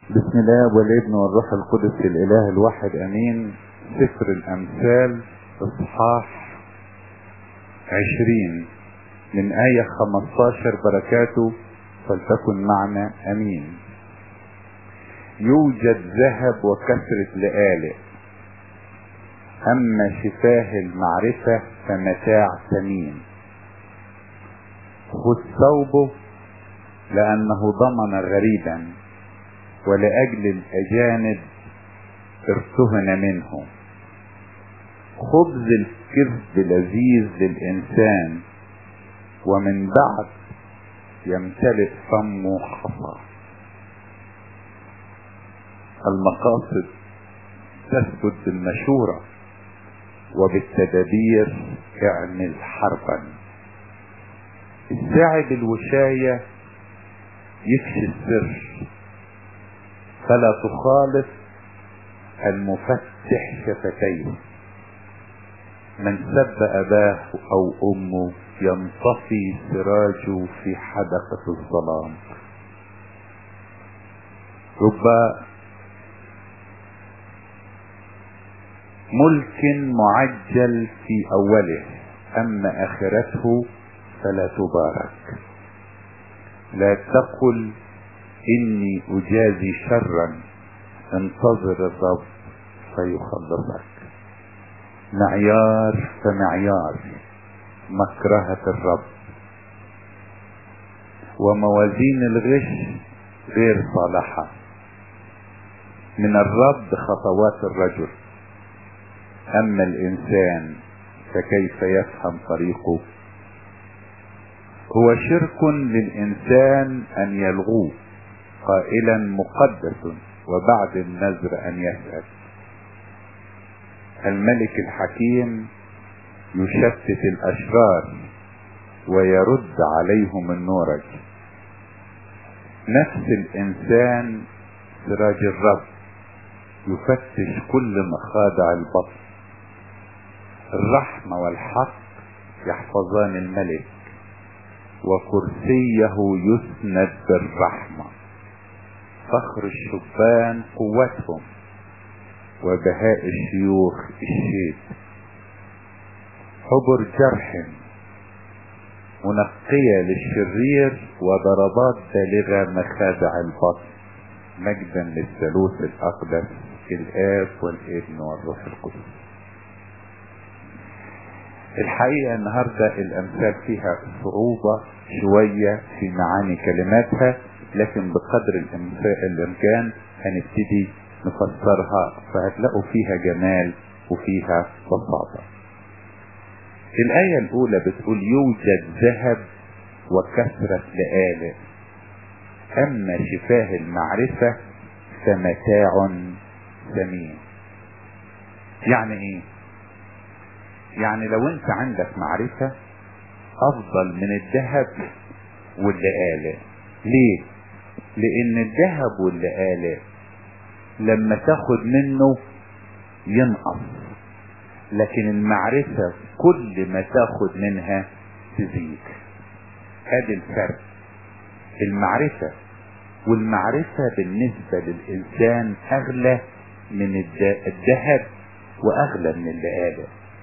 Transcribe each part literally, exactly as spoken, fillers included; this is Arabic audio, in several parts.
بسم الله والابن والروح القدس الاله الواحد امين. سفر الامثال اصحاح عشرين من آية خمستاشر بركاته فلتكن معنا امين. يوجد ذهب وكثرة لآلئ، اما شفاه المعرفة فمتاع ثمين. خذ ثوبه لانه ضمن غريبا، ولأجل الأجانب ارتهن منه. خبز الكذب لذيذ للإنسان، ومن بعد يمتلئ فمه حصى. المقاصد تثبت بالمشورة، وبالتدابير اعمل حربا. الساعي بالوشاية يكشي السر، فلا تخالف المفتح شفتيه. من سب أباه أو أمه ينطفي سراجه في حدقة الظلام. رب ملك معجل في أوله، أما آخرته فلا تبارك. لا تقل إني أجازي شرا، انتظر الرب فيخلصك. معيار فمعيار مكرهة الرب، وموازين الغش غير صالحة. من الرب خطوات الرجل، أما الإنسان فكيف يفهم طريقه. هو شرك للإنسان أن يلغوه، قائلا مقدس، وبعد النذر أن يسأل. الملك الحكيم يشتت الأشرار ويرد عليهم النورج. نفس الإنسان سراج الرب، يفتش كل مخادع البطن. الرحمة والحق يحفظان الملك، وكرسيه يسند بالرحمة. فخر الشبان قوتهم، وبهاء الشيوخ الشيب. حبر جرح منقية للشرير، وضربات بالغة مخادع البطن. مجدا للثالوث الأقدس الآب والابن والروح القدس. الحقيقة النهاردة الأمثال فيها صعوبة شوية في معاني كلماتها، لكن بقدر الإمكان هنبتدي نفسرها، فهتلاقوا فيها جمال وفيها بساطة. الآية الأولى بتقول يوجد ذهب وكثرة لآلئ، أما شفاه المعرفة فمتاع ثمين. يعني إيه؟ يعني لو أنت عندك معرفة أفضل من الذهب واللآلئ. ليه؟ لأن الذهب واللآلئ لما تاخد منه ينقص، لكن المعرفة كل ما تاخد منها تزيد. هذا الفرق. المعرفة والمعرفة بالنسبة للإنسان أغلى من الذهب وأغلى من اللآلئ.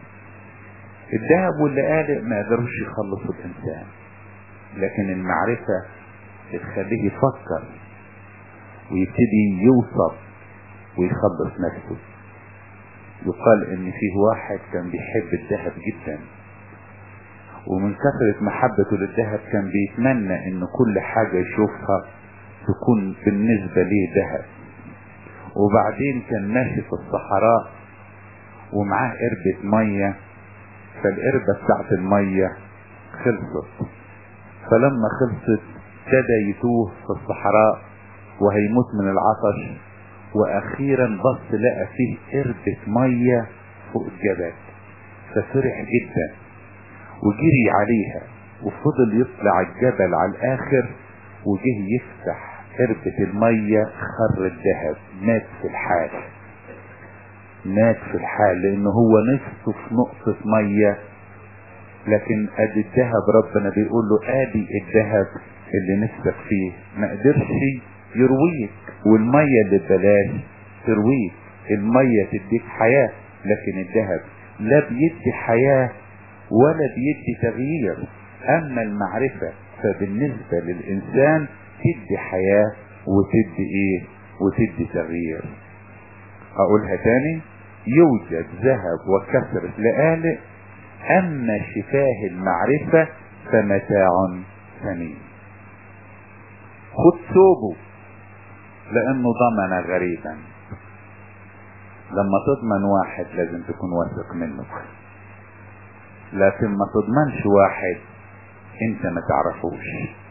الذهب واللآلئ ما يقدروش يخلصوا الإنسان، لكن المعرفة تخليه يفكر ويبتدي يوصل ويخلص نفسه. يقال ان فيه واحد كان بيحب الذهب جدا، ومن كثرة محبته للذهب كان بيتمنى ان كل حاجة يشوفها تكون بالنسبة ليه ذهب. وبعدين كان ماشي في الصحراء ومعاه قربة مية، فالقربة بتاعت المية خلصت. فلما خلصت ابتدى يتوه في الصحراء وهيموت من العطش، واخيرا بص لقى فيه قربة مية فوق الجبل، ففرح جدا وجري عليها وفضل يطلع الجبل على الاخر، وجه يفتح قربة المية خر الذهب. مات في الحال، مات في الحال لانه هو نفسه في نقطة مية، لكن ادي الذهب ربنا بيقول له ادي الذهب اللي نفسك فيه، ما قدرش يرويك، والمية اللي ببلاش ترويك، المية تديك حياة، لكن الذهب لا بيدي حياة ولا بيدي تغيير. اما المعرفة فبالنسبة للانسان تدي حياة وتدي ايه؟ وتدي تغيير. اقولها تاني، يوجد ذهب وكثرة لآلئ، اما شفاه المعرفة فمتاع ثمين. خد ثوبه لانه ضمن غريبا. لما تضمن واحد لازم تكون واثق منه، لكن ما تضمنش واحد انت ما تعرفوش.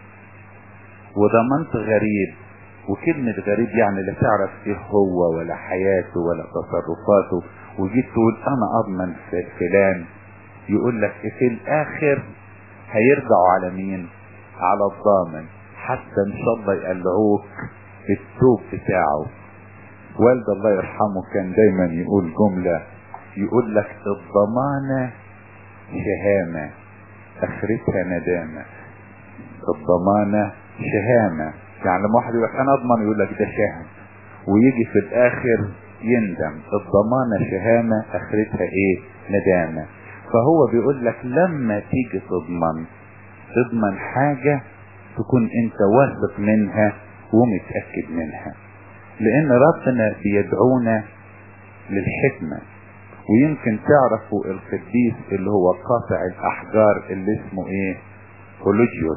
وضمنت غريب، وكلمة غريب يعني لا تعرف ايه هو ولا حياته ولا تصرفاته، وجيت تقول انا اضمن فلان، يقول لك في الاخر هيرجعوا على مين؟ على الضامن، حتى ان شاء الله يقلعوك الثوب بتاعه. والد الله يرحمه كان دايما يقول جملة، يقول لك الضمانة شهامة اخرتها ندامة. الضمانة شهامة، يعني لما واحد يقول لك انا اضمن يقول لك ده شهم، ويجي في الاخر يندم. الضمانة شهامة اخرتها ايه؟ ندامة. فهو بيقول لك لما تيجي تضمن، تضمن حاجة تكون انت واثق منها ومتأكد منها، لان ربنا بيدعونا للحكمة. ويمكن تعرفوا القديس اللي هو قاطع الاحجار اللي اسمه ايه؟ أولوجيوس.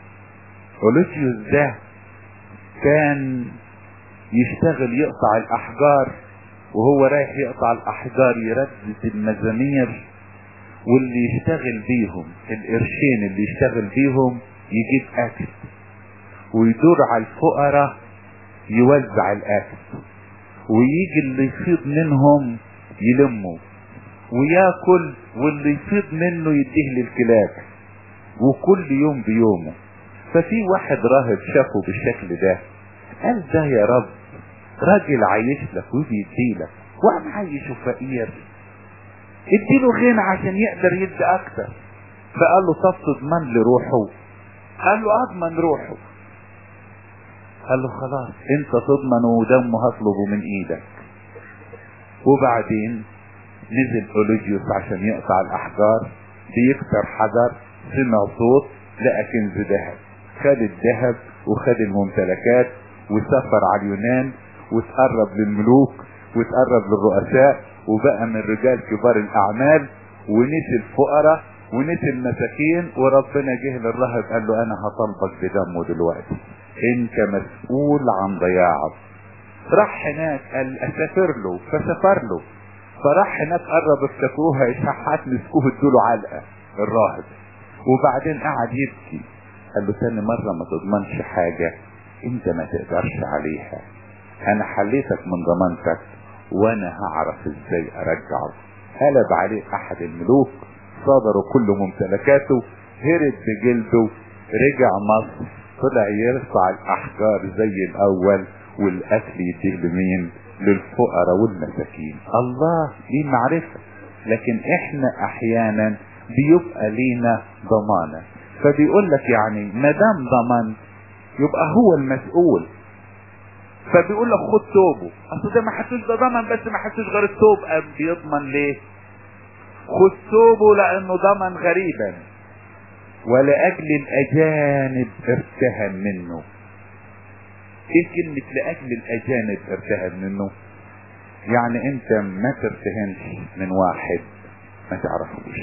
أولوجيوس ده كان يشتغل يقطع الاحجار، وهو رايح يقطع الاحجار يردد المزامير، واللي يشتغل بيهم القرشين اللي يشتغل بيهم يجيب اكل، ويدور على الفقراء يوزع الاكل، ويجي اللي يفيض منهم يلمه وياكل، واللي يفيض منه يديه للكلاب، وكل يوم بيومه. ففي واحد راهب شافه بالشكل ده، قال ده يا رب راجل عايش لك وبيديلك، وانا عايشه فقير، اديله غنى عشان يقدر يدي اكتر. فقال له طب تضمن لي روحه؟ قال له اضمن روحه. قال له خلاص انت تضمنه ودمه هطلبه من ايدك. وبعدين نزل أولوجيوس عشان يقطع الاحجار، بيكسر حجر، سمع صوت، لقى كنز ذهب. خد الذهب وخد الممتلكات وسافر على اليونان، وتقرب للملوك وتقرب للرؤساء، وبقى من رجال كبار الاعمال، ونسي الفقراء ونسي المساكين. وربنا جه للراهب قال له انا هطلبك بدمه دلوقتي، انت مسؤول عن ضياعه. راح هناك قال اسافر له، فسافر له. فراح هناك قرب افتكروها اشحات، مسكوه ادوله علقه الراهب، وبعدين قعد يبكي. قال له ثاني مره ما تضمنش حاجه انت ما تقدرش عليها، انا حليتك من ضمانتك وانا هعرف ازاي ارجعه. قلب عليه احد الملوك، صادروا كل ممتلكاته، هرب بجلده، رجع مصر، طلع يرفع الاحجار زي الاول، والاكل يديه لمين؟ للفقراء والمساكين. الله ليه معرفة، لكن احنا احيانا بيبقى لينا ضمانة. فبيقول لك يعني ما دام ضمن يبقى هو المسؤول. فبيقول لك خد ثوبه، اصل ده ما حدش ده ضمن، بس ما حدش غير الثوب. قام بيضمن ليه؟ خد ثوبه لانه ضمن غريبا، ولاجل الاجانب ارتهن منه. ايه كلمة لاجل الاجانب ارتهن منه؟ يعني انت ما ترتهنش من واحد ما تعرفوش،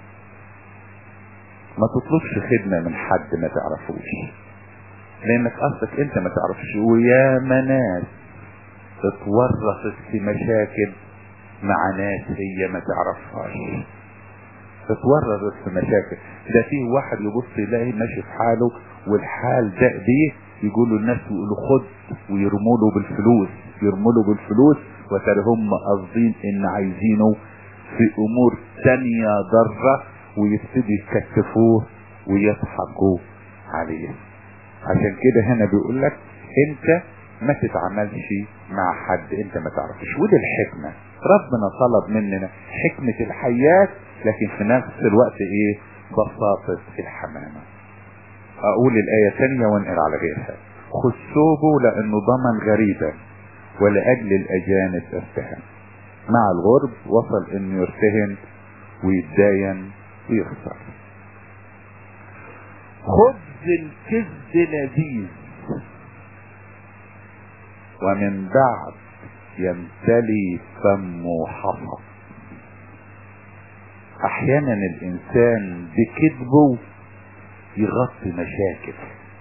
ما تطلبش خدمة من حد ما تعرفوش، لانك اصلك انت ما تعرفش. ويا ناس اتورطت في مشاكل مع ناس هي ما تعرفهاش، اتورطت في مشاكل. ده فيه واحد يبص يلاقي ماشي في حاله والحال ده بيه، يقولوا الناس يقولوا خد، ويرموا له بالفلوس، يرموا له بالفلوس، وترى هم قاصدين ان عايزينه في امور تانية ضرة، ويبتدي يكتفوه ويضحكوا عليه. عشان كده هنا بيقول لك انت ما تتعاملش مع حد انت ما تعرفش. ودي الحكمة، ربنا طلب مننا حكمة الحياة، لكن في نفس الوقت ايه؟ بساطة الحمامة. اقول الاية ثانية وانقل على غيرها. خذ ثوبه لانه ضمن غريبا ولاجل الاجانب ارتهن. مع الغرب وصل انه يرتهن ويتداين ويخسر. خبز الكذب لذيذ ومن بعد يمتلي فمه حصى. احيانا الانسان بكذبه يغطي مشاكل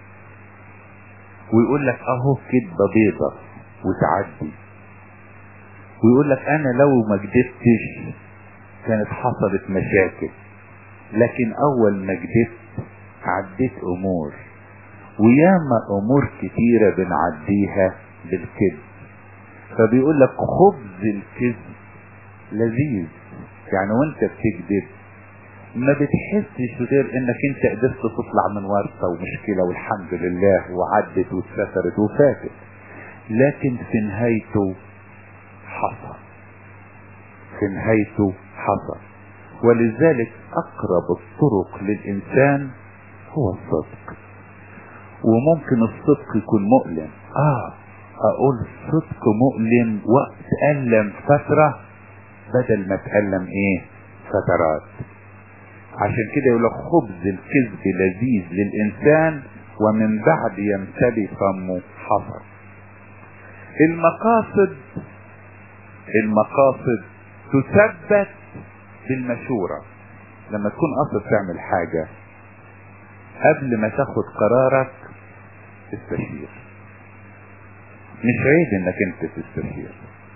ويقول لك اهو كذبه بيضة وتعدي، ويقول لك انا لو ما كدبتش كانت حصلت مشاكل، لكن اول ما كدبت عديت امور، وياما امور كتيرة بنعديها بالكذب. فبيقول لك خبز الكذب لذيذ، يعني وانت بتكذب ما بتحسش غير انك انت قدرت تطلع من ورطة ومشكلة والحمد لله وعدت واتسترت وفاتت، لكن في نهايته حصل، في نهايته حصل. ولذلك اقرب الطرق للانسان هو الصدق. وممكن الصدق يكون مؤلم، اه اقول الصدق مؤلم وقت ألم فترة بدل ما تألم ايه فترات. عشان كده يقول لك خبز الكذب لذيذ للانسان ومن بعد يمتلي فمه حصر. المقاصد المقاصد تثبت بالمشورة. لما تكون قصد تعمل حاجة قبل ما تاخد قرارك استشير. مش عيب انك انت تستشير.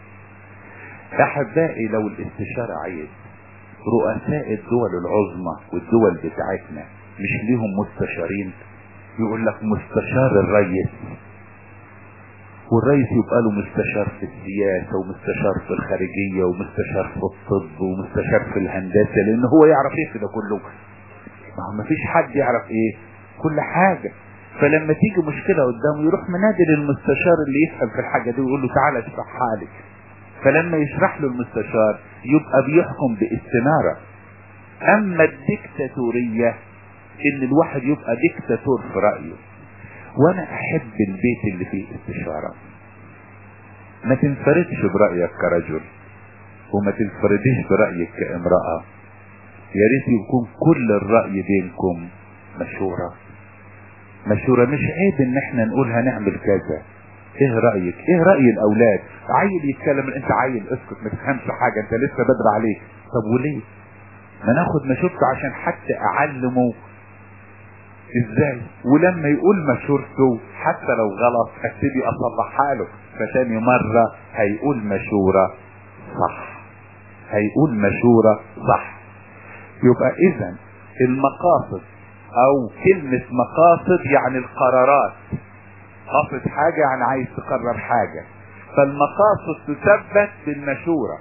احبائي لو الاستشارة عيب، رؤساء الدول العظمى والدول بتاعتنا مش ليهم مستشارين؟ يقول لك مستشار الرئيس، والرئيس يبقى له مستشار في السياسة ومستشار في الخارجية ومستشار في الطب ومستشار في الهندسة، لان هو يعرف ايه في ده كله؟ ما هو مفيش حد يعرف ايه كل حاجة. فلما تيجي مشكلة قدامه يروح منادي للمستشار اللي يفهم في الحاجة دي ويقول له تعالى اشرحها لك. فلما يشرح له المستشار يبقى بيحكم باستنارة. اما الديكتاتورية ان الواحد يبقى ديكتاتور في رأيه. وانا احب البيت اللي فيه استشارة. ما تنفردش برأيك كرجل وما تنفردش برأيك كامرأة. يا ريت يكون كل الرأي بينكم مشورة. مشورة مش عيب ان احنا نقول هنعمل كذا. ايه رأيك؟ ايه رأي الاولاد؟ عيل يتكلم انت عيل اسكت ما تفهمش حاجة انت لسه بدري عليك. طب وليه؟ ما ناخد مشورته عشان حتى اعلمه ازاي، ولما يقول مشورته حتى لو غلط ابتدي اصلحها له، فتاني مرة هيقول مشورة صح، هيقول مشورة صح. يبقى اذا المقاصد او كلمة مقاصد يعني القرارات. قصد حاجة يعني عايز تقرر حاجة، فالمقاصد تثبت بالمشورة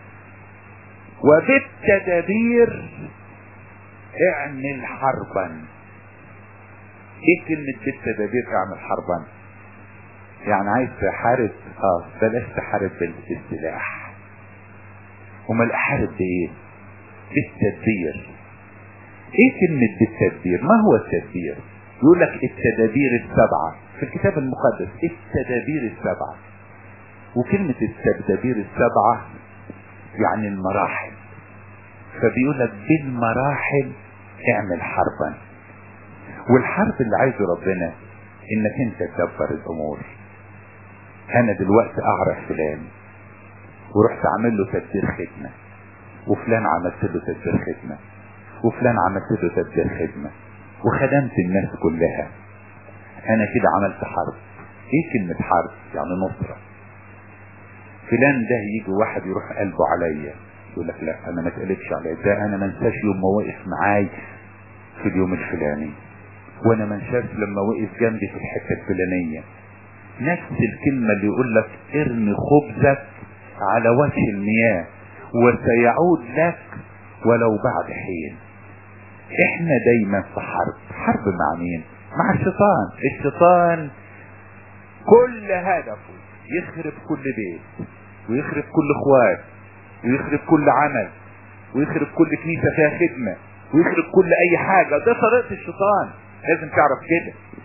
وبالتدابير. اعمل حربا. ايه كلمة بالتدابير اعمل حربا؟ يعني عايز تحارب، اه بلاش تحارب بالسلاح. امال احارب بايه؟ بالتدبير. ايه كلمة بالتدبير؟ ما هو التدبير؟ يقول لك التدابير السبعة في الكتاب المقدس، التدابير السبعة. وكلمة التدابير السبعة يعني المراحل. فبيقول لك بالمراحل اعمل حربا. والحرب اللي عايزه ربنا انك انت تدبر الامور. انا دلوقتي اعرف فلان ورحت اعمل له تدبير خدمة، وفلان عملت له تدبير خدمة، وفلان عملت له تدبير خدمة، وخدمت الناس كلها. انا كده عملت حرب. ايه كلمة حرب؟ يعني نصرة. فلان ده يجي واحد يروح قلبه عليا يقول لك لا انا ما تقلبش عليا، ده انا ما انساش يوم ما وقف معاي في اليوم الفلاني، وانا ما انساش لما وقف جنبي في الحتة الفلانية. نفس الكلمة اللي يقول لك ارمي خبزك على وجه المياه وسيعود لك ولو بعد حين. احنا دايما في حرب. حرب مع مين؟ مع الشيطان. الشيطان كل هدفه يخرب كل بيت، ويخرب كل اخوات، ويخرب كل عمل، ويخرب كل كنيسة فيها خدمة، ويخرب كل اي حاجة. ده طريقة الشيطان، لازم تعرف كده.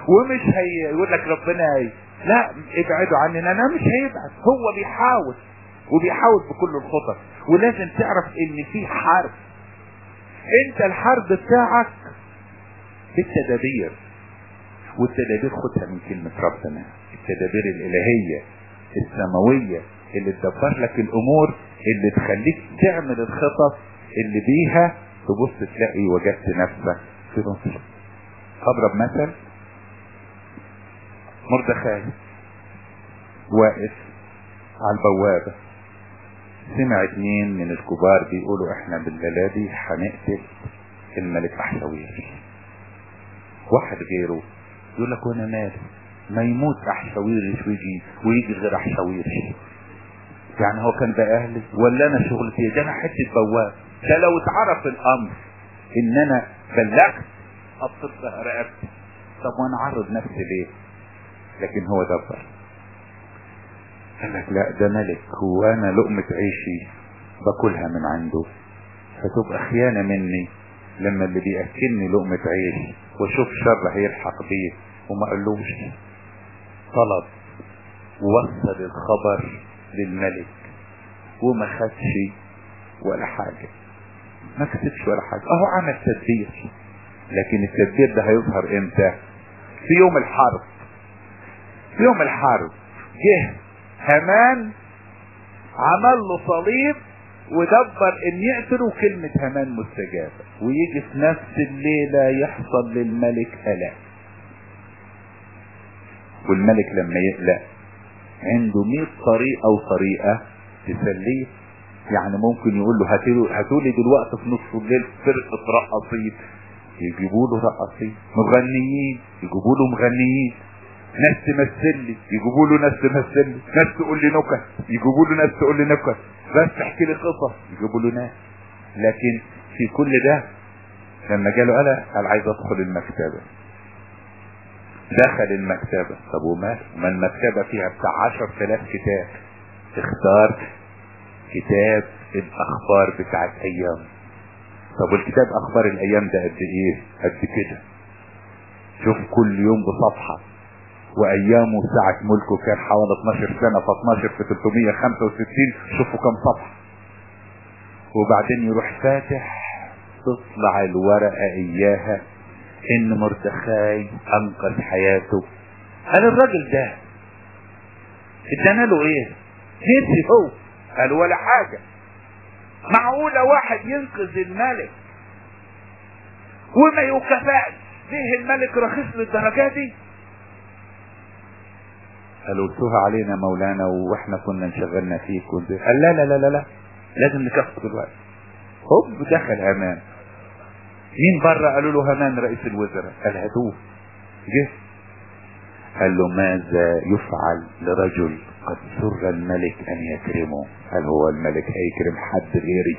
ومش هي يقول لك ربنا هي. لا ابعدوا عننا، انا مش هيبعد، هو بيحاول وبيحاول بكل الخطط. ولازم تعرف ان في حرب، انت الحرب بتاعك بالتدابير، والتدابير خدها من كلمة ربنا، التدابير الالهية السماوية اللي تدبر لك الامور، اللي تخليك تعمل الخطط اللي بيها تبص تلاقي وجدت نفسك في نصر. اضرب مثل، مردخاي واقف على البوابة، سمع اتنين من الكبار بيقولوا احنا بالليلة دي هنقتل الملك احشاويرش. واحد غيره يقول لك وانا مالي، ما يموت احشاويرش ويجي ويجي غير احشاويرش، يعني هو كان بقى اهلي ولا انا شغلتي؟ ده انا حته بواب، ده لو اتعرف الامر ان انا بلغت هتصفها رقبتي، طب وانا اعرض نفسي ليه؟ لكن هو دبر، قال لك لا ده ملك وانا لقمة عيشي باكلها من عنده، فتبقى خيانة مني لما اللي بيأكلني لقمة عيش واشوف شر هيلحق بيه وما قالوش. طلب ووصل الخبر للملك وما خدش ولا حاجة، ما كسبش ولا حاجة، اهو عمل تدبير. لكن التدبير ده هيظهر امتى؟ في يوم الحرب. في يوم الحرب جه هامان عمل له صليب ودبر ان يقتله، كلمة هامان مستجابة، ويجي في نفس الليلة يحصل للملك هلاك. والملك لما يقلق عنده مئة طريقة وطريقة تسليه، يعني ممكن يقول له هاتولي دلوقتي في نصف الليل فرقة رقصين، يجيبوا له رقصين، مغنيين يجيبوا له مغنيين، ناس تمثل لي يجيبوا له ناس تمثل لي، ناس تقول لي نكت يجيبوا له ناس تقول لي نكت، بس تحكي لي قصص يجيبوا له ناس. لكن في كل ده لما جاله قال قال عايز ادخل المكتبة، دخل المكتبة. طب وما ما المكتبة فيها بتاع عشر تلاف كتاب، اختار كتاب الاخبار بتاعت ايام. طب والكتاب اخبار الايام ده قد ايه؟ قد كده، شوف كل يوم بصفحة، وايامه ساعة ملكه كان حوالي اتناشر سنة، ف اتناشر في تلتمية وخمسة وستين، شوفوا كم صفحة. وبعدين يروح فاتح تطلع الورقة اياها ان مردخاي انقذ حياته. قال الراجل ده ادانا له ايه؟ نسي هو؟ قال ولا حاجة. معقولة واحد ينقذ الملك وما يكافئش؟ ليه الملك رخيص للدرجة دي؟ قالوا سوها علينا مولانا واحنا كنا انشغلنا فيك. قال لا لا لا لا لا لازم نكافئه دلوقتي. هوب دخل هامان. مين بره؟ قالوا له هامان رئيس الوزراء. قال هاتوه. جه قال له ماذا يفعل لرجل قد سر الملك ان يكرمه؟ قال هو الملك هيكرم حد غيري؟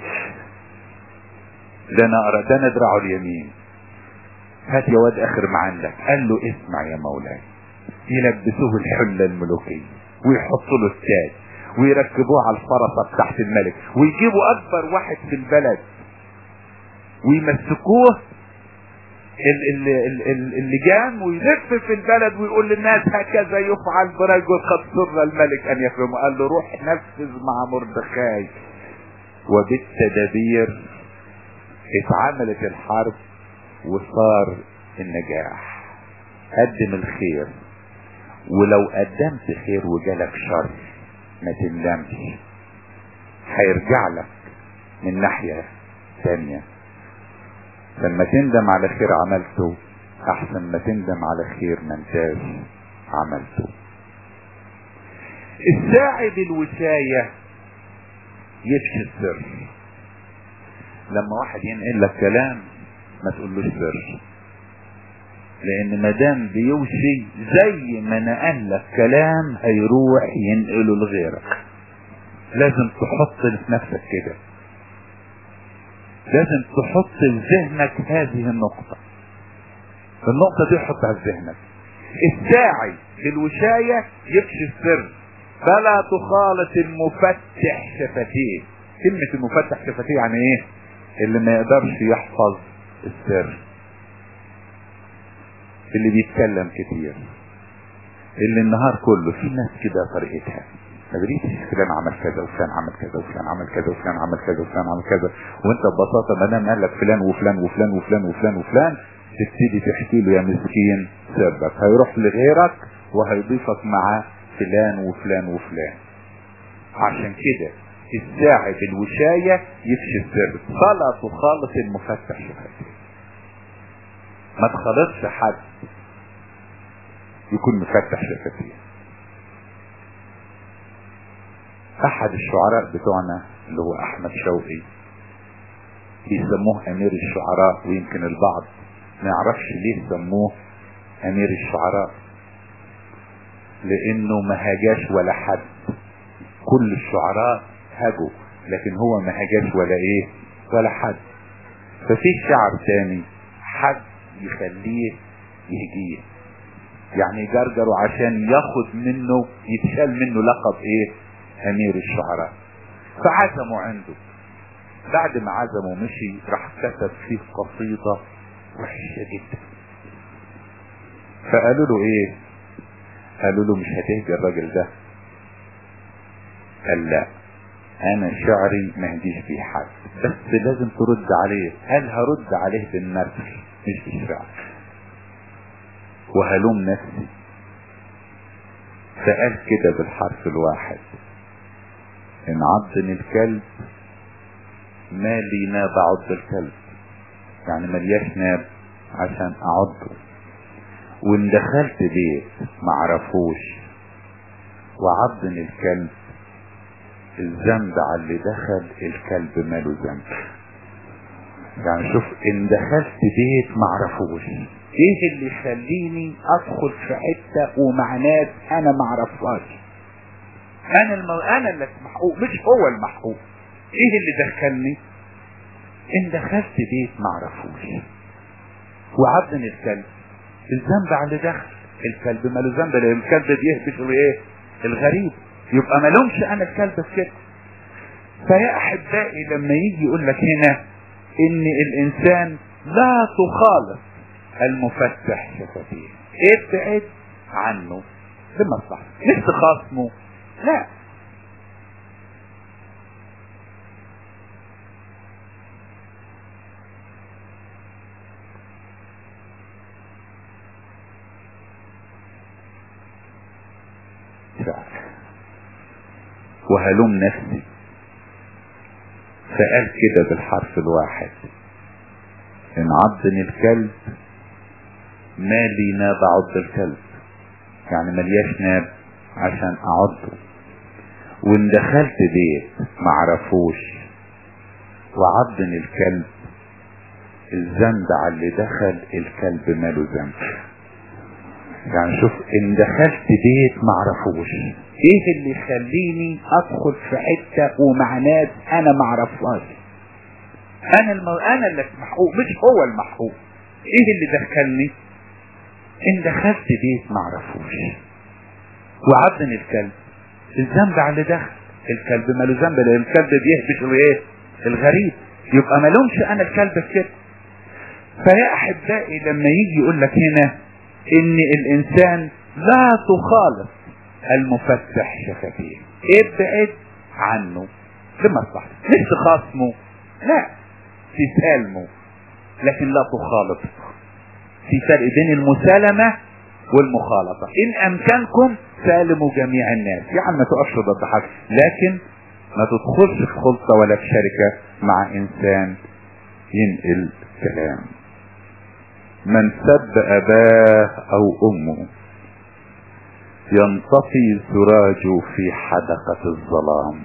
ده انا ارى، ده انا ادرعه اليمين. هات يا واد اخر ما عندك. قال له اسمع يا مولاي، يلبسوه الحلة الملوكية ويحطوا له التاج ويركبوه على الفرصة تحت الملك ويجيبوا اكبر واحد في البلد ويمسكوه اللجام ويلف في البلد ويقول للناس هكذا يفعل برجل قد سر الملك ان يكرمه. قال له روح نفذ مع مردخاي. وبالتدابير اتعملت الحرب وصار النجاح. قدم الخير، ولو قدمت خير وجالك شر ما تندمش، هيرجع لك من ناحية ثانية. لما تندم على خير عملته احسن ما تندم على خير ما انتاش عملته. الساعي بالوشاية يفشي السر. لما واحد ينقل لك كلام ما تقولوش سر، لان مادام بيوشي زي ما نقل لك كلام هيروح ينقله لغيرك. لازم تحط في نفسك كده، لازم تحط في ذهنك هذه النقطة. النقطة دي حطها في ذهنك. الساعي بالوشاية يفشي السر، فلا تخالط المفتح شفتيه. كلمة المفتح شفتيه يعني ايه؟ اللي ما يقدرش يحفظ السر. اللي بيتكلم كتير، اللي النهار كله في ناس كده طريقتها ما بريتش فلان عمل كذا وفلان عمل كذا وفلان عمل كذا وفلان عمل كذا وفلان عمل كذا، وانت ببساطه ما دام قال لك فلان وفلان وفلان وفلان وفلان وفلان تبتدي تحكي له يا مسكين سرك، هيروح لغيرك وهيضيفك مع فلان وفلان وفلان. عشان كده الساعد الوشاية يفشي السر، صلاة خالص المفتح شفتيه، ما تخلصش حد يكون مفتح شفتيه. احد الشعراء بتوعنا اللي هو احمد شوقي بيسموه امير الشعراء، ويمكن البعض ما يعرفش ليه سموه امير الشعراء، لانه ما هاجاش ولا حد، كل الشعراء هاجوا لكن هو ما هاجاش ولا ايه ولا حد. ففي شعر تاني حد يخليه يهجيه، يعني جرجره عشان ياخد منه يتشال منه لقب ايه امير الشعراء. فعزموا عنده، بعد ما عزموا مشي راح كتب فيه قصيدة وحشة جدا. فقالوا له ايه؟ قالوا له مش هتهجي الراجل ده؟ قال لا، انا شعري ما هديش بيه حد، بس لازم ترد عليه. قال هرد عليه بالنفس مش بالشعر، وهلوم نفسي. فقال كده بالحرف الواحد: ان عضني الكلب ما لي ناب اعض الكلب، يعني ملياش ناب عشان اعضه. وان دخلت بيت معرفوش وعضني الكلب، الذنب على اللي دخل الكلب ماله ذنب. يعني شوف، ان دخلت بيت معرفوش، ايه اللي يخليني ادخل في حته ومع ناس انا معرفهاش؟ انا المو... انا اللي محقوق مش هو المحقوق. ايه اللي دخلني؟ ان دخلت بيت معرفوش وعضني الكلب، الذنب على اللي دخل الكلب ماله ذنب، لان الكلب بيهبش ايه الغريب، يبقى مالهمش انا الكلب في كده. فيا احبائي لما يجي يقول لك هنا ان الانسان لا تخالط المفتح شفتيه، ابتعد عنه بمصلحة مش تخاصمه، لا. وهلوم نفسي. فقال كده بالحرف الواحد: ان عضني الكلب ما لي ناب اعض الكلب، يعني ملياش ناب عشان اعضه. وان دخلت بيت معرفوش وعضني الكلب، الذنب على اللي دخل الكلب ماله ذنب. يعني شوف، ان دخلت بيت معرفوش، ايه اللي يخليني ادخل في حته ومع ناس انا معرفهاش؟ انا المو... انا اللي محقوق مش هو المحقوق. ايه اللي دخلني؟ ان دخلت بيت معرفوش وعضني الكلب، الذنب على اللي دخل الكلب ماله ذنب، لان الكلب بيهبش ايه الغريب، يبقى مالهمش انا الكلب في كده. فيا احبائي لما يجي يقول لك هنا ان الانسان لا تخالط المفتح شفتيه، ابعد عنه بمصلحة مش تخاصمه، لا تسالمه، لكن لا تخالط. في فرق بين المسالمة والمخالطة. ان امكنكم سالموا جميع الناس، يعني ما تقفش ضد حد، لكن ما تدخلش في خلطة ولا في شركة مع انسان ينقل كلام. من سب اباه او امه ينطفي سراجه في حدقة الظلام.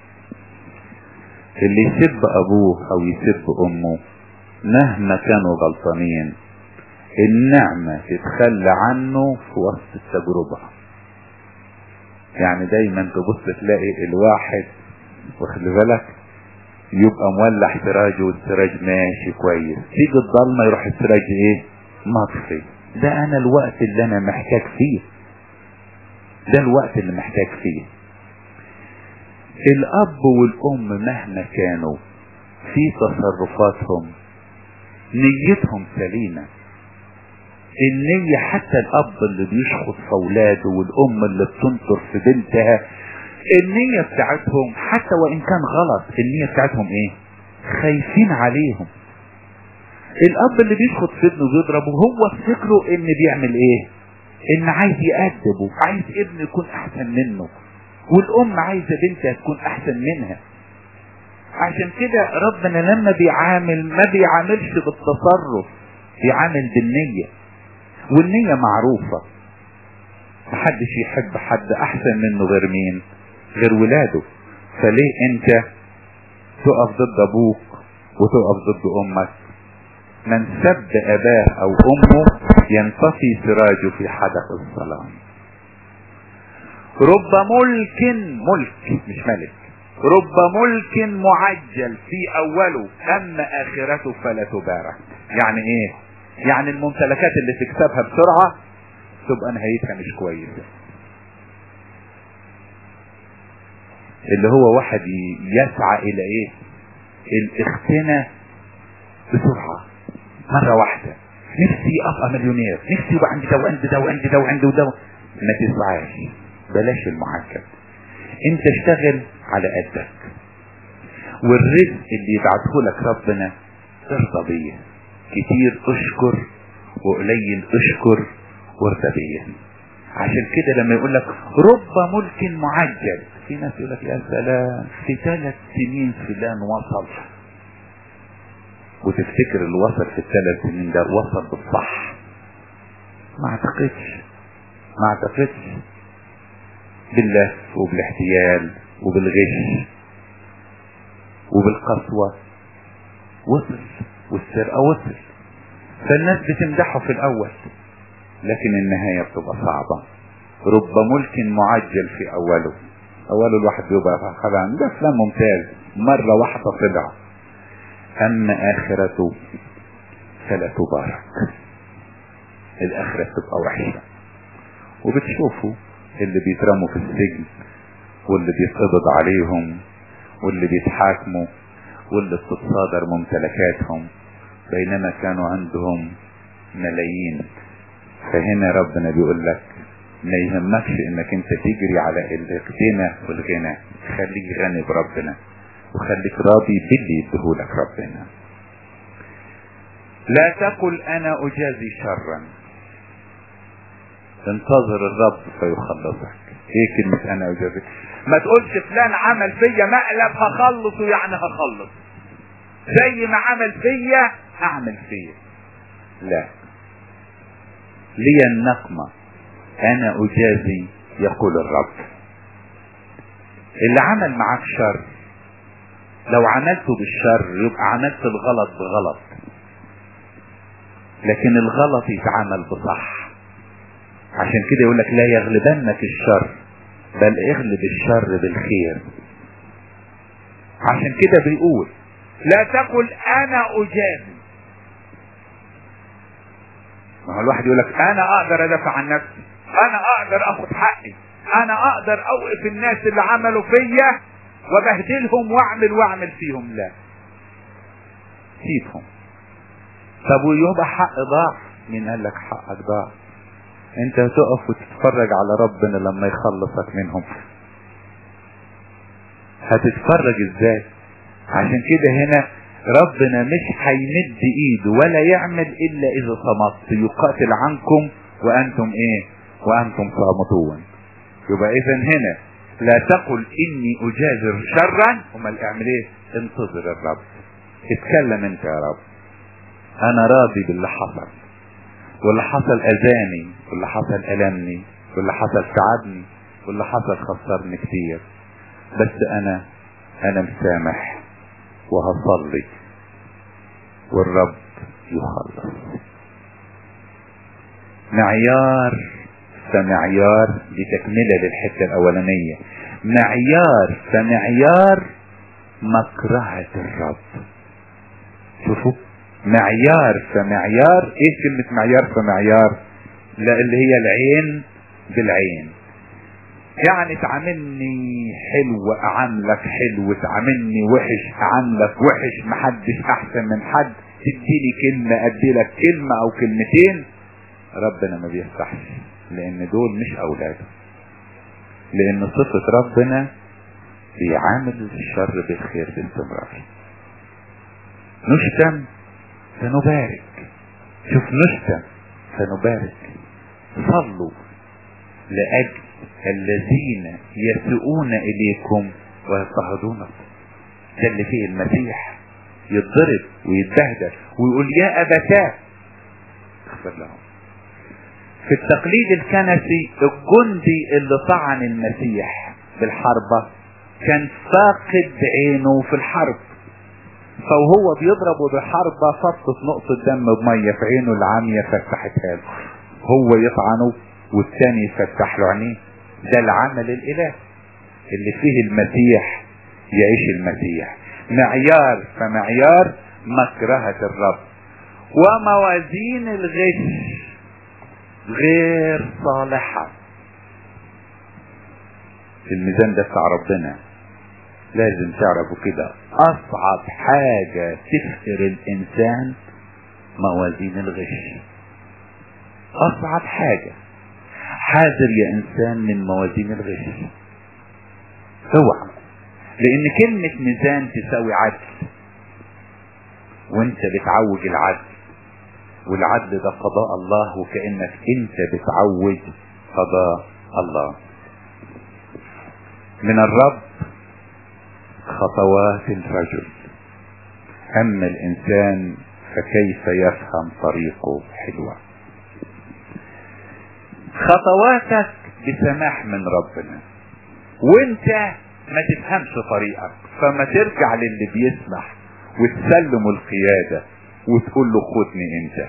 اللي يسب ابوه او يسب امه مهما كانوا غلطانين، النعمة تتخلى عنه في وسط التجربة. يعني دايما تبص تلاقي الواحد واخد بالك يبقى مولع سراجه والسراج ماشي كويس، تيجي الضلمة يروح السراج ايه مطفي. ده انا الوقت اللي انا محتاج فيه، ده الوقت اللي محتاج فيه. الاب والام مهما كانوا في تصرفاتهم نيتهم سليمة، النية حتى الاب اللي بيشخط في اولاده والام اللي بتنطر في بنتها، النية بتاعتهم حتى وان كان غلط النية بتاعتهم ايه؟ خايفين عليهم. الاب اللي بيشخط في ابنه ويضربه هو فكره ان بيعمل ايه؟ ان عايز يأدبه، عايز ابنه يكون احسن منه، والام عايزة بنتها تكون احسن منها. عشان كده ربنا لما بيعامل ما بيعاملش بالتصرف، بيعامل بالنية، والنية معروفة. محدش يحب حد احسن منه غير مين؟ غير ولاده. فليه انت تقف ضد ابوك وتقف ضد امك؟ من سب اباه او امه ينطفي سراجه في حدق الظلام. رب ملك، ملك مش ملك، رب ملك معجل في اوله اما اخرته فلا تبارك. يعني ايه؟ يعني الممتلكات اللي تكسبها بسرعة تبقى نهايتها مش كويسة. اللي هو واحد يسعى الى ايه؟ الاغتناء بسرعة مرة واحدة. نفسي ابقى مليونير، نفسي يبقى عندي ده وعندي ده وعندي ده وعندي ده. ما تسعاش، بلاش المعجل. انت اشتغل على قدك، والرزق اللي يبعته لك ربنا ارضى بيه. كتير اشكر وقليل اشكر وارضى بيه. عشان كده لما يقول لك رب ملك معجل، في ناس يقول لك يا سلام في ثلاث سنين فلان وصل، وتفتكر اللي وصل في الثلاث سنين ده وصل بالصح. ما اعتقدش ما اعتقدش باللف وبالاحتيال وبالغش وبالقسوة وصل، والسرقة وصل. فالناس بتمدحه في الاول لكن النهاية بتبقى صعبة. رب ملك معجل في اوله، اوله الواحد بيبقى خلعان ده فلان ممتاز مرة واحدة طلع، اما اخرته فلا تبارك. الاخرة بتبقى وحشة. وبتشوفوا اللي بيترموا في السجن واللي بيتقبض عليهم واللي بيتحاكموا واللي بتتصادر ممتلكاتهم بينما كانوا عندهم ملايين. فهنا ربنا بيقول لك ما يهمكش انك انت تجري على الاغتناء والغنى، خليك غني بربنا وخليك راضي باللي يديهولك ربنا. لا تقل انا اجازي شرا، انتظر الرب فيخلصك. ايه كلمة انا اجازي؟ ما تقولش فلان عمل فيا مقلب هخلصه يعني هخلص، زي ما عمل فيا اعمل فيا. لا، لي النقمة انا اجازي يقول الرب. اللي عمل معاك شر لو عملته بالشر يبقى عملت الغلط بغلط، لكن الغلط يتعمل بصح. عشان كده يقول لك لا يغلبنك الشر بل اغلب الشر بالخير. عشان كده بيقول لا تقل انا اجازي. ما هو الواحد يقول لك انا اقدر ادافع عن نفسي، انا اقدر اخد حقي، انا اقدر اوقف الناس اللي عملوا فيا وبهدلهم واعمل واعمل فيهم. لا، سيبهم. طب ويبقى حق ضاع؟ مين قال لك حقك ضاع؟ انت هتقف وتتفرج على ربنا لما يخلصك منهم. هتتفرج ازاي؟ عشان كده هنا ربنا مش هيمد ايده ولا يعمل الا اذا صمت. يقاتل عنكم وانتم ايه؟ وانتم صامتون. يبقى اذا هنا لا تقل اني اجازر شرا، امال اعمل ايه؟ انتظر الرب. اتكلم انت يا رب، انا راضي باللي حصل، واللي حصل اذاني، واللي حصل المني، واللي حصل تعبني، واللي حصل خسرني كتير، بس انا انا مسامح وهصلي والرب يخلص. معيار فمعيار، دي تكملة للحتة الاولانية. معيار فمعيار مكرهة الرب. شوفوا، معيار فمعيار. ايه كلمة معيار فمعيار؟ لا، اللي هي العين بالعين. يعني تعاملني حلو اعاملك حلو، تعاملني وحش اعاملك وحش، محدش احسن من حد. تديني كلمة اديلك كلمة او كلمتين، ربنا ما بيفتحش، لان دول مش اولاده، لان صفة ربنا بيعامل الشر بالخير باستمرار. نشتم فنبارك، شوف نشتم فنبارك. صلوا لأجل الذين يسيئون إليكم ويضطهدونكم. ده اللي فيه المسيح يتضرب ويتبهدل ويقول يا أبتاه اغفر لهم. في التقليد الكنسي الجندي اللي طعن المسيح بالحربة كان فاقد عينه في الحرب، فوهو بيضربه بحربة فطت نقطة دم بمية في عينه العامية فتحتها له، هو يطعنه والثاني يفتح له عينيه. ده العمل الإله اللي فيه المسيح يعيش المسيح. معيار فمعيار مكرهة الرب، وموازين الغش غير صالحة. الميزان ده بتاع ربنا، لازم تعرفوا كده. اصعب حاجة تفقر الانسان موازين الغش، اصعب حاجة. حاذر يا انسان من موازين الغش، اوعى، لان كلمة ميزان تساوي عدل، وانت بتعوج العدل، والعدل ده قضاء الله، وكأنك انت بتعوج قضاء الله. من الرب خطوات الرجل، اما الانسان فكيف يفهم طريقه حلوة. خطواتك بسماح من ربنا، وانت ما تفهمش طريقك، فما ترجع للي بيسمح وتسلم القيادة وتقول له خدني انت.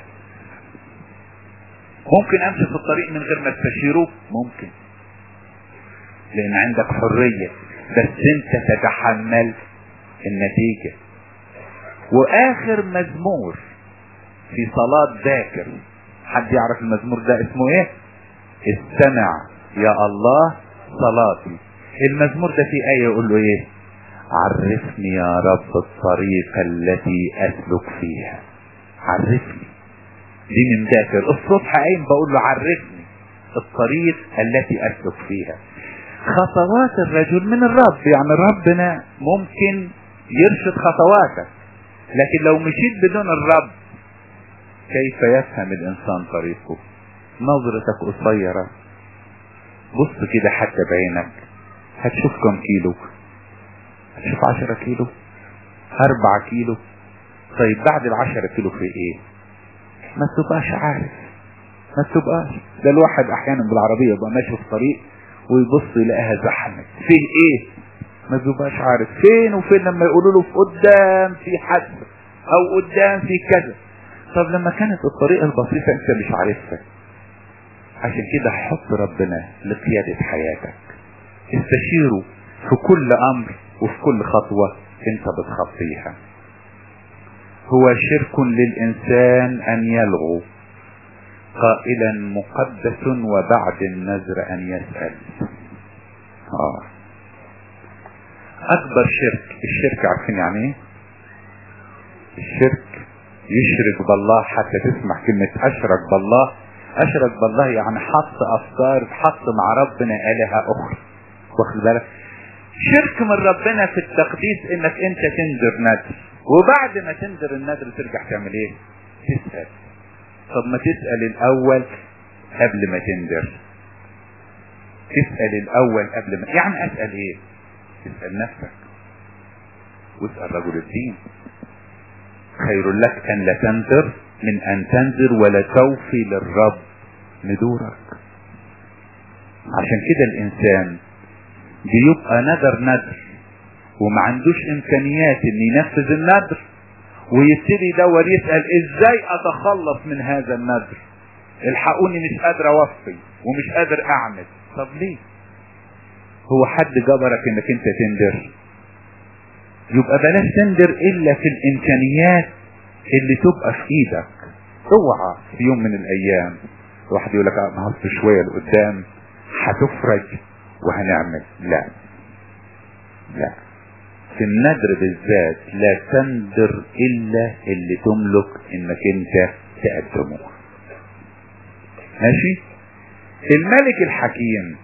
ممكن امشي في الطريق من غير ما تستشيره، ممكن، لان عندك حرية، بس انت تتحمل النتيجة. واخر مزمور في صلاة ذاكر، حد يعرف المزمور ده اسمه ايه؟ استمع يا الله صلاتي. المزمور ده فيه آية يقول له ايه؟ عرفني يا رب الطريق التي اسلك فيها. عرفني، دي من ذاكر الصبح قايم بقول له عرفني الطريق التي اسلك فيها. خطوات الرجل من الرب، يعني ربنا ممكن يرشد خطواتك، لكن لو مشيت بدون الرب كيف يفهم الانسان طريقه؟ نظرتك قصيرة، بص كده حتى بعينك هتشوف كم كيلو؟ هتشوف عشرة كيلو، اربعة كيلو. طيب بعد العشرة كيلو في ايه؟ ما تبقاش عارف، ما تبقاش. ده الواحد احيانا بالعربية يبقى ماشي في طريق ويبص يلاقيها زحمة، فيه ايه؟ ما تبقاش عارف. فين وفين لما يقولوا له في قدام في حد او قدام في كذا. طب لما كانت الطريقة البسيطة انت مش عارفها. عشان كده حط ربنا لقيادة حياتك، استشيره في كل امر وفي كل خطوة انت بتخطيها. هو شرك للانسان ان يلغو قائلا مقدس وبعد النذر ان يسأل. اه اكبر شرك، الشرك عارفين يعني ايه؟ الشرك يشرك بالله، حتى تسمع كلمة اشرك بالله. اشرك بالله يعني حط افكار، حط مع ربنا الهة اخرى، واخد بالك؟ شرك من ربنا في التقديس انك انت تنذر نذر، وبعد ما تنذر النذر ترجع تعمل ايه؟ تسأل. طب ما تسأل الاول قبل ما تنذر، تسأل الاول قبل ما، يعني اسأل ايه؟ تسأل نفسك واسأل رجل الدين. خير لك ان لا تنذر من ان تنذر ولا توفي للرب ندورك. عشان كده الانسان بيبقى نذر نذر وما عندوش امكانيات ان ينفذ النذر، ويبتدي يدور يسأل ازاي اتخلص من هذا النذر، الحقوني مش قادر اوفي ومش قادر اعمل. طب ليه؟ هو حد جبرك انك انت تندر؟ يبقى بلاش تندر الا في الامكانيات اللي تبقى في ايدك. اوعى في يوم من الايام واحد يقول لك نهضت شويه لقدام هتفرج وهنعمل. لا لا، في النذر بالذات لا تندر الا اللي تملك انك انت تقدمه. ماشي. الملك الحكيم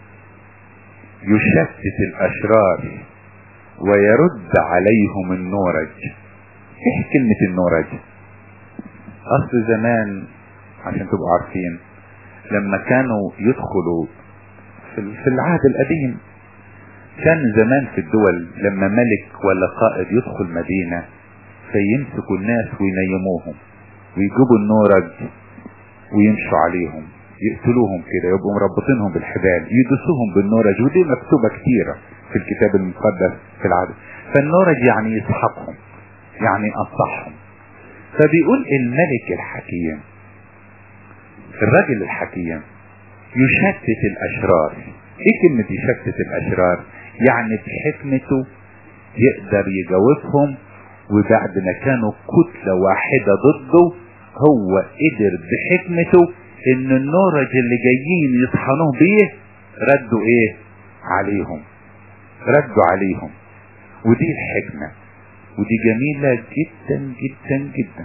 يشتت الاشرار ويرد عليهم النورج. ايه كلمة النورج؟ اصل زمان عشان تبقوا عارفين لما كانوا يدخلوا في العهد القديم، كان زمان في الدول لما ملك ولا قائد يدخل مدينة فيمسكوا الناس وينيموهم ويجيبوا النورج ويمشوا عليهم يقتلوهم كده، يبقوا مربطينهم بالحبال يدسوهم بالنورج، ودي مكتوبة كتيرة في الكتاب المقدس في العهد. فالنورج يعني يسحقهم، يعني يقطعهم. فبيقول الملك الحكيم، الرجل الحكيم يشتت الاشرار. ايه كلمة يشتت الاشرار؟ يعني بحكمته يقدر يجاوبهم، وبعد ما كانوا كتلة واحدة ضده هو قدر بحكمته ان النورج اللي جايين يطحنوه بيه ردوا ايه عليهم، ردوا عليهم. ودي الحكمة، ودي جميلة جدا جدا جدا.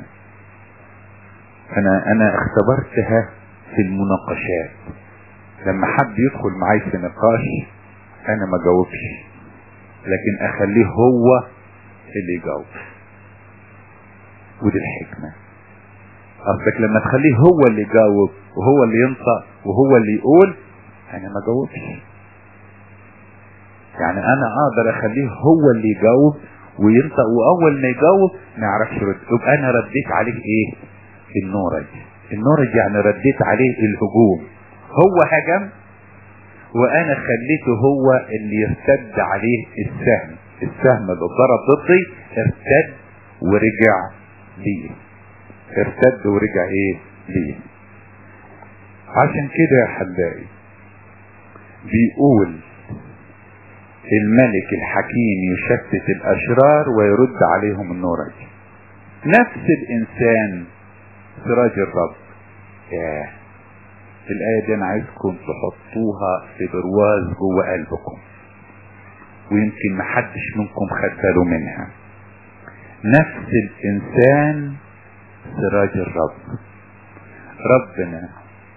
انا انا اختبرتها في المناقشات، لما حد يدخل معي في نقاش انا ما جاوبش، لكن اخليه هو اللي يجاوب. ودي الحكمة. اصلك لما تخليه هو اللي يجاوب وهو اللي ينطق وهو اللي يقول، انا ما جاوبش. يعني انا اقدر اخليه هو اللي يجاوب وينطق، واول ما يجاوب ما يعرفش يرد، يبقى انا رديت عليه ايه؟ النورج. النورج يعني رديت عليه الهجوم. هو هجم وانا خليته هو اللي يرتد عليه السهم. السهم اللي ضرب ضدي ارتد ورجع ليه، ارتد ورجع ايه ليه. عشان كده يا حبايبي بيقول الملك الحكيم يشتت الاشرار ويرد عليهم النورج. نفس الانسان سراج الرب. ياه، الآية دي أنا عايزكم تحطوها في برواز جوه قلبكم، ويمكن محدش منكم خد باله منها. نفس الإنسان سراج الرب. ربنا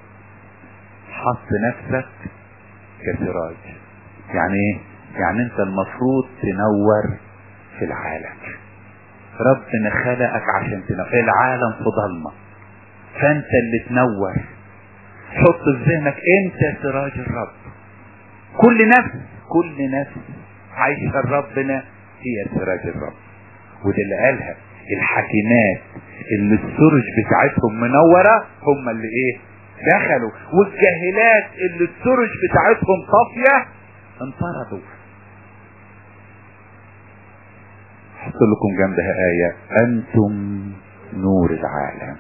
حط نفسك كسراج. يعني ايه؟ يعني انت المفروض تنور في العالم. ربنا خلقك عشان تنور. العالم في ضلمة، فانت اللي تنور. حط في ذهنك انت سراج الرب. كل نفس كل نفس عايشة ربنا هي سراج الرب. وده اللي قالها الحكيمات اللي السرج بتاعتهم منورة هم اللي ايه دخلوا، والجاهلات اللي السرج بتاعتهم طافية انطردوا. حط لكم جنبها آية انتم نور العالم.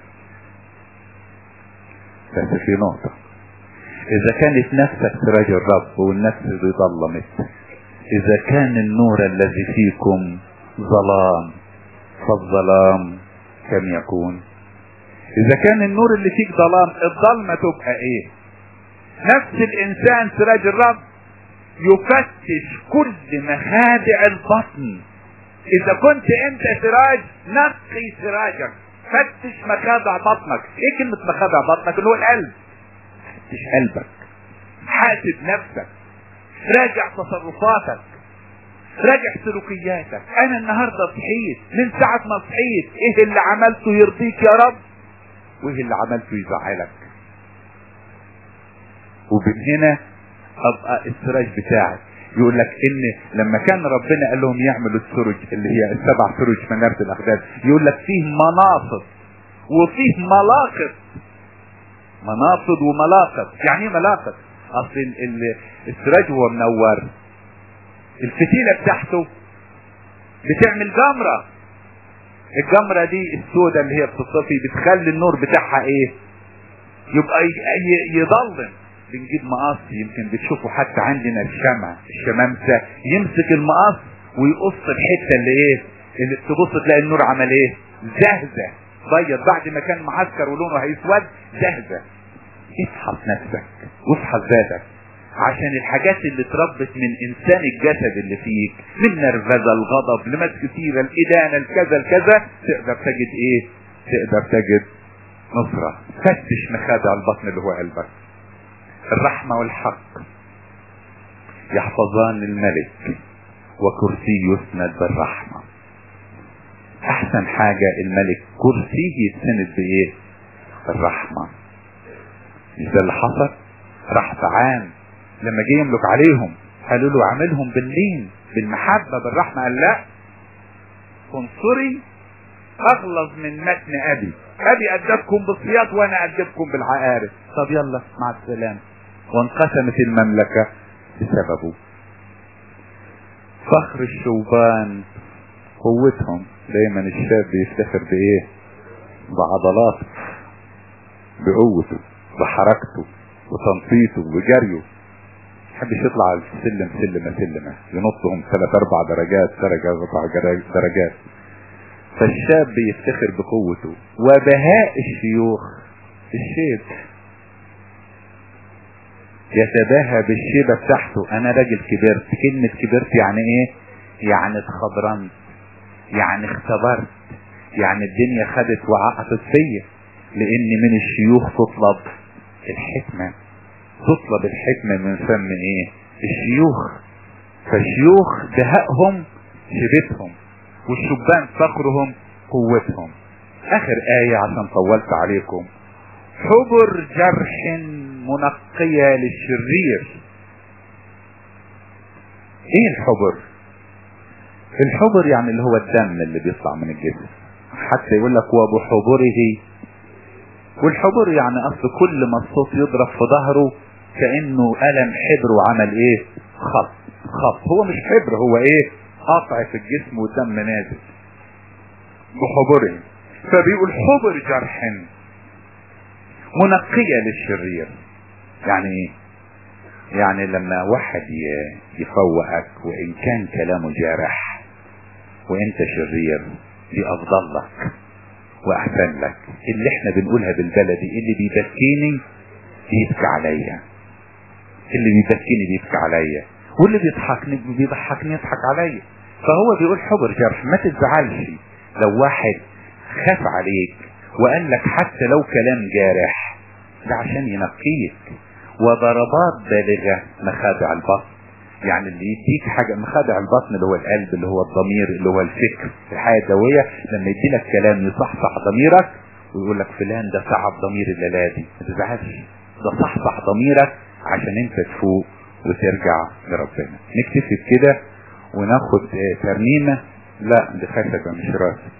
بس في نقطة، اذا كانت نفسك سراج الرب والنفس دي ظلمت، اذا كان النور الذي فيكم ظلام فالظلام كم يكون؟ اذا كان النور اللي فيك ظلام الظلمة تبقى ايه؟ نفس الانسان سراج الرب يفتش كل مخادع البطن. اذا كنت انت سراج نقي سراجك، فتش مخادع بطنك. ايه كلمة مخادع بطنك؟ اللي هو القلب. فتش قلبك، حاسب نفسك، راجع تصرفاتك، راجع سلوكياتك. انا النهاردة صحيت، من ساعة ما صحيت ايه اللي عملته يرضيك يا رب وايه اللي عملته يزعلك؟ ومن هنا ابقى السراج بتاعك. يقول لك ان لما كان ربنا قال لهم يعملوا السرج اللي هي السبع سرج منارة الاقدام، يقول لك فيه مناصب وفيه ملاقط. مناصب وملاقط. يعني ايه ملاقط؟ اصل السراج هو منور، الفتيلة بتاعته بتعمل جمرة. الجمرة دي السودة اللي هي بتطفي بتخلي النور بتاعها ايه؟ يبقى يضلم. بنجيب مقص، يمكن بتشوفوا حتى عندنا الشمع الشمامسة، يمسك المقص ويقص الحتة اللي ايه اللي تبص تلاقي النور عمل ايه؟ زهزة بيض. بعد ما كان معسكر ولونه هيسود زهزة. افحص نفسك وافحص ذاتك، عشان الحاجات اللي اتربت من انسان الجسد اللي فيك، من نرفزة الغضب لمسك سيرة الادانة الكذا الكذا، تقدر تجد ايه؟ تقدر تجد نصرة. فتش مخادع البطن اللي هو قلبك. الرحمة والحق يحفظان الملك وكرسي يسند بالرحمة. احسن حاجة الملك كرسيه يتسند بايه؟ الرحمة. مش ده اللي حصل؟ راح فعان لما جه يملك عليهم قالوا له اعملهم باللين بالمحبة بالرحمة. قال لا، انصري اغلظ من متن ابي. ابي ادبكم بالصياط وانا ادبكم بالعقارب. طب يلا مع السلامة. وانقسمت المملكة بسببه. فخر الشوبان قوتهم. دايما الشاب بيفتخر بايه؟ بعضلاته، بقوته، بحركته، وتنطيطه، وجريه. يحبش يطلع على السلم سلمة سلمة، ينطهم ثلاث اربع درجات درجة اربع درجات. فالشاب بيفتخر بقوته. وبهاء الشيوخ الشيب، يتباهى بالشيبة بتاعته. انا راجل كبرت. كلمة كبرت يعني ايه؟ يعني اتخضرنت، يعني اختبرت، يعني الدنيا خدت وعقفت فيا. لان من الشيوخ تطلب الحكمة، تطلب الحكمة من فم ايه؟ الشيوخ. فالشيوخ بهائهم شبتهم، والشبان فقرهم قوتهم. اخر آية عشان طولت عليكم. حبر جرح منقية للشرير. ايه الحبر؟ الحبر يعني اللي هو الدم اللي بيطلع من الجسم. حتى يقول لك وبحبره. والحبر يعني اصل كل ما الصوت يضرب في ظهره كأنه قلم حبر وعمل ايه؟ خط. خط. هو مش حبر، هو ايه؟ قطع في الجسم والدم نازل. بحبره. فبيقول حبر جرح منقية للشرير. يعني ايه؟ يعني لما واحد يفوقك وان كان كلامه جارح وانت شرير، دي افضل لك واحسن لك. اللي احنا بنقولها بالبلدي، اللي بيبكيني بيبكي عليا، اللي بيبكيني بيبكي عليا، واللي بيضحكني بيضحكني يضحك عليا. فهو بيقول حبر جرح. ما تزعلش لو واحد خاف عليك وقال لك حتى لو كلام جارح، ده عشان ينقيك. وضربات بالغة مخادع البطن. يعني اللي يديك حاجة مخادع البطن اللي هو القلب، اللي هو الضمير، اللي هو الفكر، الحياة الدوية. لما يدي لك كلام يصحصح ضميرك ويقول لك فلان ده تعب ضمير الليلة دي، ما تزعلش، ده صحصح ضميرك عشان انت تفوق وترجع لربنا. نكتفي بكده وناخد ترنيمة. لا دي خشبة مش راس.